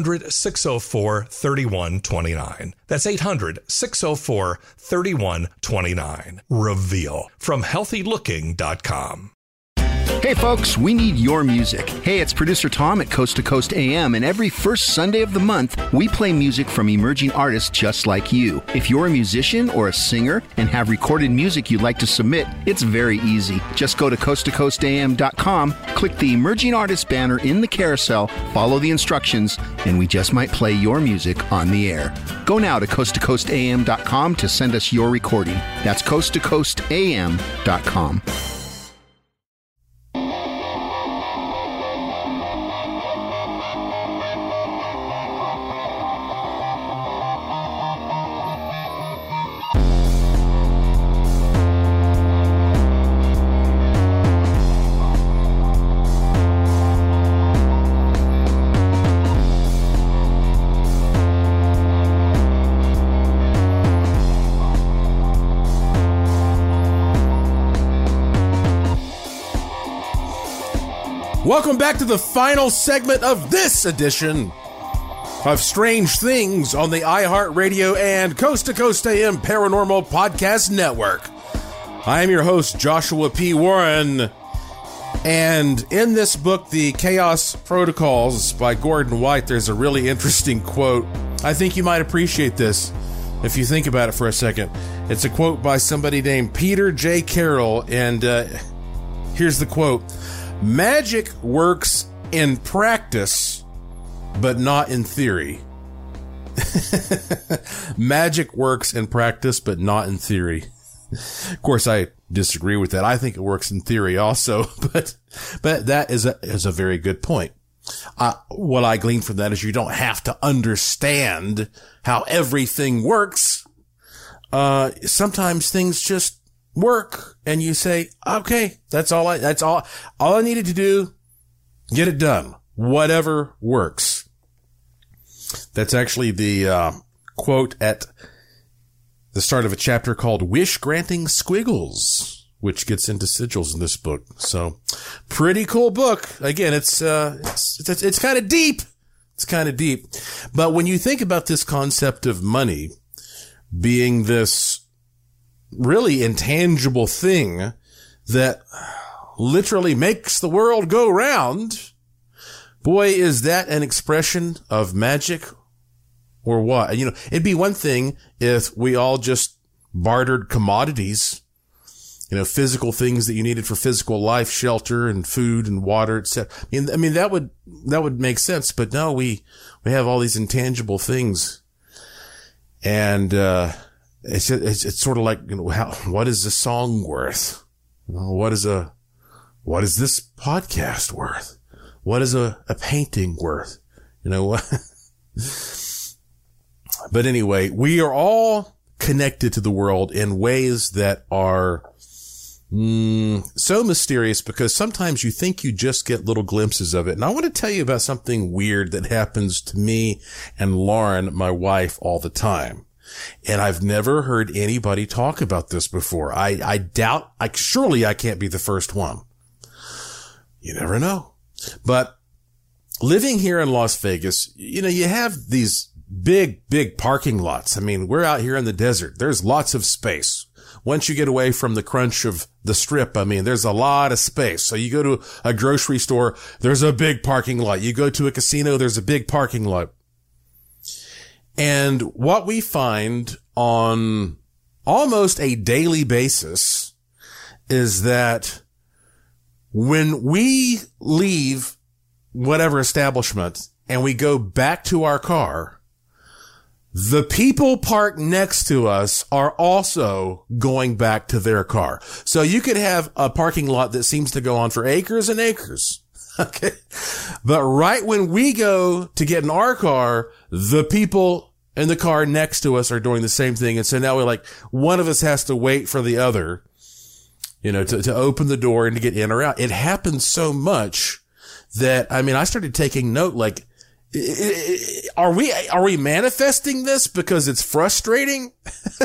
800-604-3129. That's 800-604-3129. Reveal from healthylooking.com. Hey folks, we need your music. Hey, it's producer Tom at Coast to Coast AM, and every first Sunday of the month, we play music from emerging artists just like you. If you're a musician or a singer and have recorded music you'd like to submit, it's very easy. Just go to coasttocoastam.com, click the Emerging Artists banner in the carousel, follow the instructions, and we just might play your music on the air. Go now to coasttocoastam.com to send us your recording. That's coasttocoastam.com. Welcome back to the final segment of this edition of Strange Things on the iHeartRadio and Coast to Coast AM Paranormal Podcast Network. I am your host, Joshua P. Warren, and in this book, The Chaos Protocols by Gordon White, there's a really interesting quote. I think you might appreciate this if you think about it for a second. It's a quote by somebody named Peter J. Carroll, and here's the quote. Magic works in practice, but not in theory. Magic works in practice, but not in theory. Of course, I disagree with that. I think it works in theory also, but that is a very good point. What I glean from that is you don't have to understand how everything works. Sometimes things just work, and you say, okay, that's all I needed to do, get it done. Whatever works. That's actually the quote at the start of a chapter called Wish Granting Squiggles, which gets into sigils in this book. So, pretty cool book. Again, it's kind of deep. It's kind of deep. But when you think about this concept of money being this really intangible thing that literally makes the world go round, boy, is that an expression of magic or what? You know, it'd be one thing if we all just bartered commodities, you know, physical things that you needed for physical life, shelter and food and water, etc. I mean, that would make sense, but no, we have all these intangible things. And, it's sort of like, you know, what is a song worth? You know, what is this podcast worth? What is a painting worth? You know what? But anyway, we are all connected to the world in ways that are so mysterious, because sometimes you think you just get little glimpses of it. And I want to tell you about something weird that happens to me and Lauren, my wife, all the time. And I've never heard anybody talk about this before. I doubt, surely I can't be the first one. You never know. But living here in Las Vegas, you know, you have these big parking lots. I mean, we're out here in the desert. There's lots of space. Once you get away from the crunch of the strip, I mean, there's a lot of space. So you go to a grocery store, there's a big parking lot. You go to a casino, there's a big parking lot. And what we find on almost a daily basis is that when we leave whatever establishment and we go back to our car, the people parked next to us are also going back to their car. So you could have a parking lot that seems to go on for acres and acres. Okay. But right when we go to get in our car, the people in the car next to us are doing the same thing. And so now we're like, one of us has to wait for the other, you know, to open the door and to get in or out. It happens so much that, I mean, I started taking note, like, are we manifesting this because it's frustrating?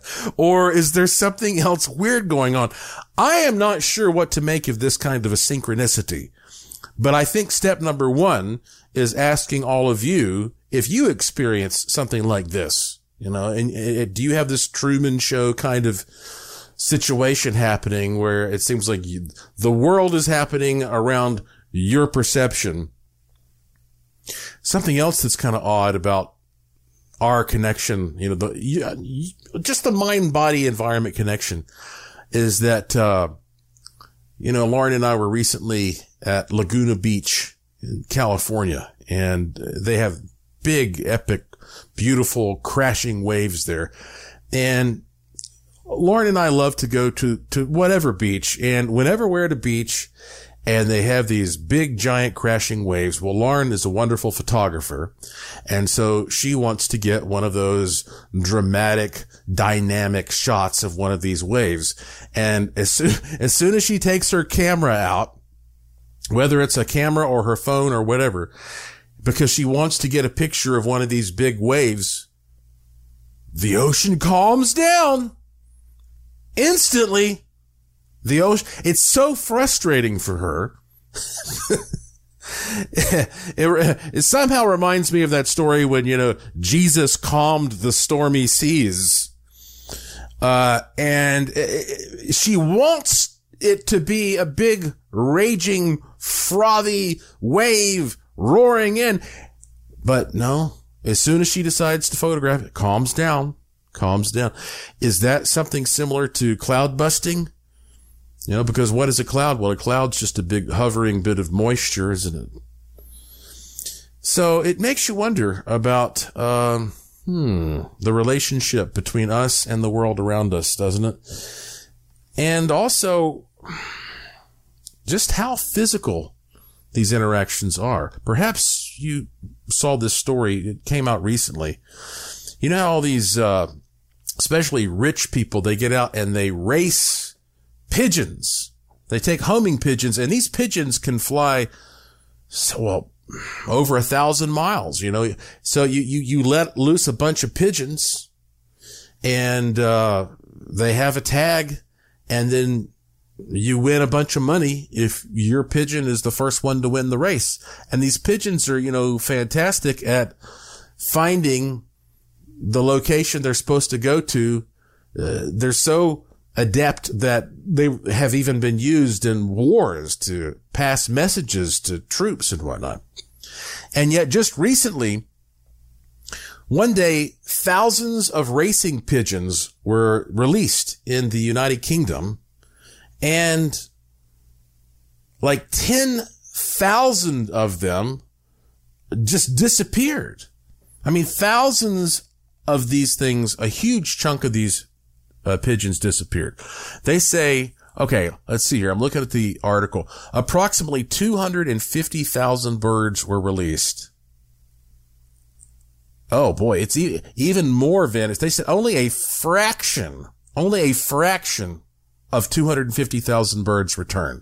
Or is there something else weird going on? I am not sure what to make of this kind of a synchronicity. But I think step number one is asking all of you if you experience something like this, and do you have this Truman Show kind of situation happening where it seems like the world is happening around your perception? Something else that's kind of odd about our connection, just the mind-body environment connection is that, Lauren and I were recently at Laguna Beach in California, and they have big, epic, beautiful, crashing waves there. And Lauren and I love to go to whatever beach, and whenever we're at a beach and they have these big, giant crashing waves, well, Lauren is a wonderful photographer, and so she wants to get one of those dramatic, dynamic shots of one of these waves. And as soon as she takes her camera out, whether it's a camera or her phone or whatever, because she wants to get a picture of one of these big waves, the ocean calms down. Instantly, the ocean, it's so frustrating for her. It somehow reminds me of that story when, Jesus calmed the stormy seas. And she wants it to be a big, raging, frothy wave roaring in. But no, as soon as she decides to photograph it, calms down. Is that something similar to cloud busting? Because what is a cloud? Well, a cloud's just a big hovering bit of moisture, isn't it? So it makes you wonder about, the relationship between us and the world around us, doesn't it? And also just how physical these interactions are. Perhaps you saw this story. It came out recently. You know how all these, especially rich people, they get out and they race pigeons. They take homing pigeons, and these pigeons can fly, over 1,000 miles, So you let loose a bunch of pigeons, and they have a tag, and then you win a bunch of money if your pigeon is the first one to win the race. And these pigeons are, fantastic at finding the location they're supposed to go to. They're so adept that they have even been used in wars to pass messages to troops and whatnot. And yet just recently, one day, thousands of racing pigeons were released in the United Kingdom, and like 10,000 of them just disappeared. I mean, thousands of these things, a huge chunk of these pigeons disappeared. They say, okay, let's see here. I'm looking at the article. Approximately 250,000 birds were released. Oh boy, it's even more vanished. They said only a fraction of 250,000 birds returned.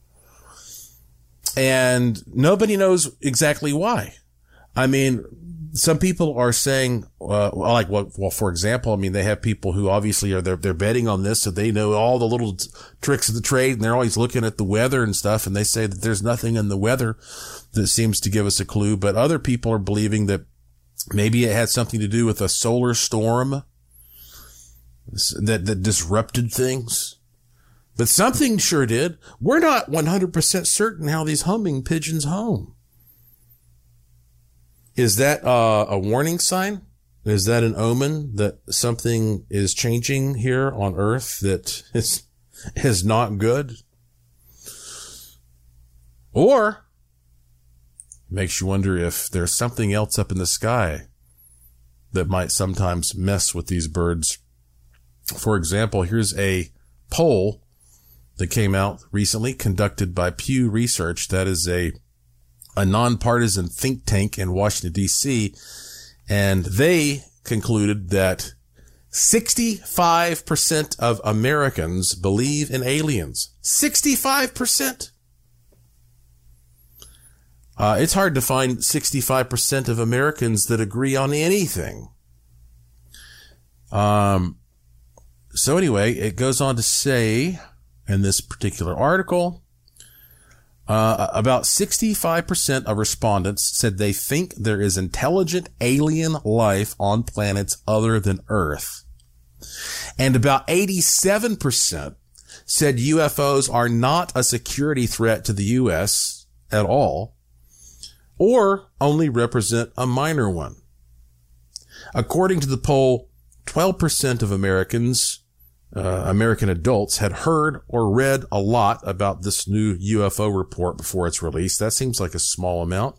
And nobody knows exactly why. I mean, some people are saying, for example, they have people who obviously they're betting on this, so they know all the little tricks of the trade, and they're always looking at the weather and stuff, and they say that there's nothing in the weather that seems to give us a clue. But other people are believing that maybe it had something to do with a solar storm that disrupted things. But something sure did. We're not 100% certain how these homing pigeons home. Is that a warning sign? Is that an omen that something is changing here on Earth that is not good? Or makes you wonder if there's something else up in the sky that might sometimes mess with these birds. For example, here's a poll that came out recently, conducted by Pew Research. That is a nonpartisan think tank in Washington, D.C., and they concluded that 65% of Americans believe in aliens. 65%! It's hard to find 65% of Americans that agree on anything. So anyway, it goes on to say in this particular article, about 65% of respondents said they think there is intelligent alien life on planets other than Earth. And about 87% said UFOs are not a security threat to the U.S. at all, or only represent a minor one. According to the poll, 12% of American adults had heard or read a lot about this new UFO report before its release. That seems like a small amount.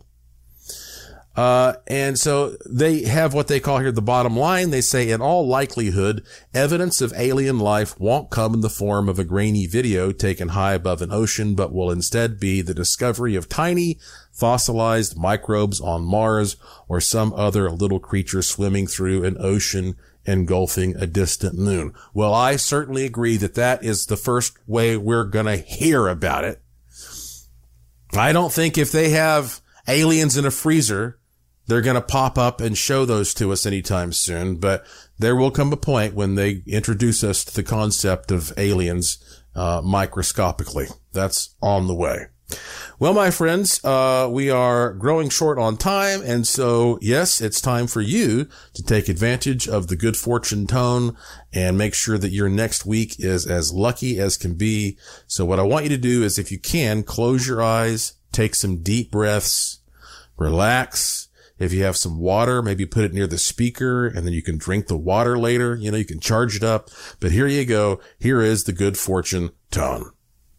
And so they have what they call here the bottom line. They say, in all likelihood, evidence of alien life won't come in the form of a grainy video taken high above an ocean, but will instead be the discovery of tiny fossilized microbes on Mars or some other little creature swimming through an ocean engulfing a distant moon. Well, I certainly agree that that is the first way we're going to hear about it. I don't think if they have aliens in a freezer, they're going to pop up and show those to us anytime soon. But there will come a point when they introduce us to the concept of aliens microscopically. That's on the way. Well, my friends, we are growing short on time. And so, yes, it's time for you to take advantage of the good fortune tone and make sure that your next week is as lucky as can be. So what I want you to do is, if you can, close your eyes, take some deep breaths, relax. If you have some water, maybe put it near the speaker and then you can drink the water later. You know, you can charge it up. But here you go. Here is the good fortune tone.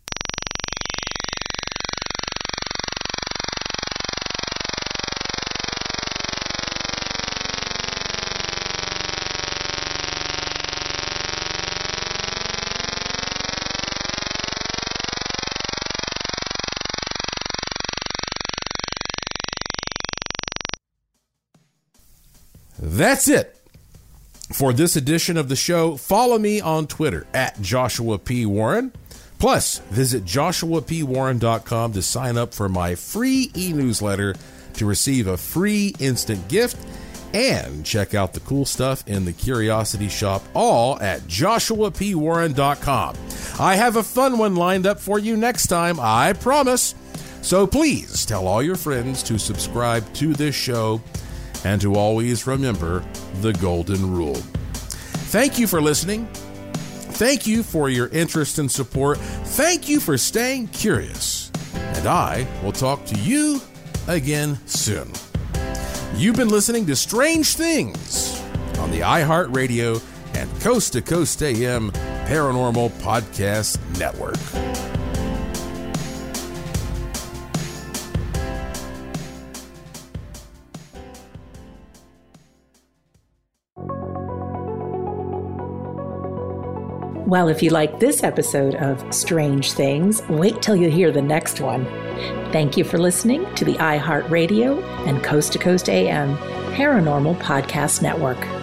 That's it for this edition of the show. Follow me on Twitter at Joshua P. Warren. Plus, visit joshuapwarren.com to sign up for my free e-newsletter to receive a free instant gift, and check out the cool stuff in the Curiosity Shop, all at joshuapwarren.com. I have a fun one lined up for you next time, I promise. So please tell all your friends to subscribe to this show and to always remember the golden rule. Thank you for listening. Thank you for your interest and support. Thank you for staying curious. And I will talk to you again soon. You've been listening to Strange Things on the iHeartRadio and Coast to Coast AM Paranormal Podcast Network. Well, if you like this episode of Strange Things, wait till you hear the next one. Thank you for listening to the iHeartRadio and Coast to Coast AM Paranormal Podcast Network.